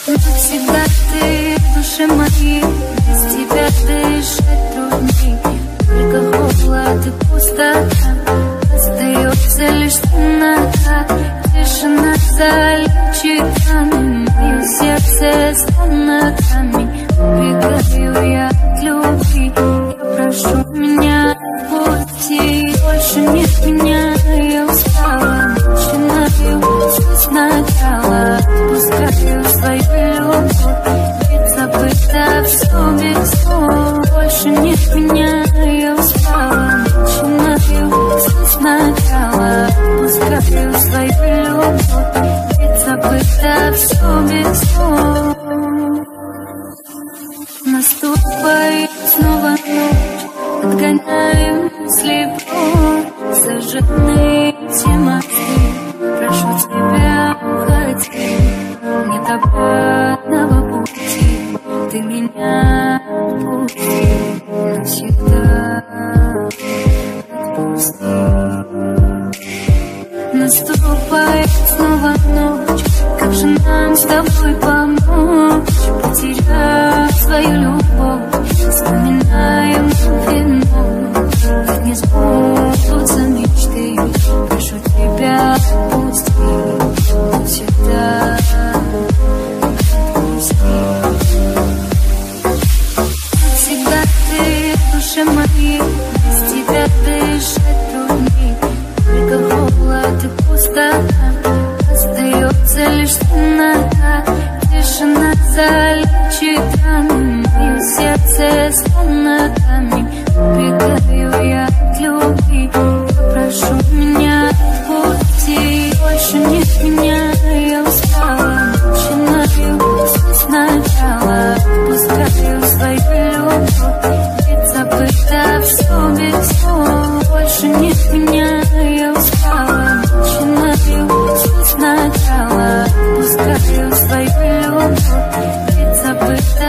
Навсегда ты в душе моей, без тебя дышать трудней. Только холод и пустота, остается лишь темнота. Тишина залечит раны, мое сердце словно камень. Убегаю я от любви, я прошу меня отпусти. Больше нет меня, я устала, начинаю все сначала. Отпускаю свою любовь, ведь забыто все без слов. Больше нет меня, я устала, начинаю все сначала. Отпускаю свою любовь, ведь забыто все без слов. Наступает снова ночь, отгоняю мысли прочь. Сожжены все мосты, прошу тебя, уходи. Нет обратного пути, ты меня отпусти. Навсегда отпусти. Наступает снова ночь, как же нам с тобой помочь? Потеряв свою любовь, вспоминаем вино. Ведь не сбудутся мечты, прошу тебя, отпусти. Навсегда отпусти. Навсегда ты в душе моей, без тебя дышать трудней. Только холод и пустота, остается лишь темнота. Тишина залечит раны, мое сердце словно камень. Убегаю я от любви, я прошу меня отпусти. Больше нет меня, я устала, начинаю все сначала. Отпускаю свою любовь, ведь забыто все без слов. Больше нет меня, я устала, начинаю все сначала. Отпускаю свою любовь, ведь забыто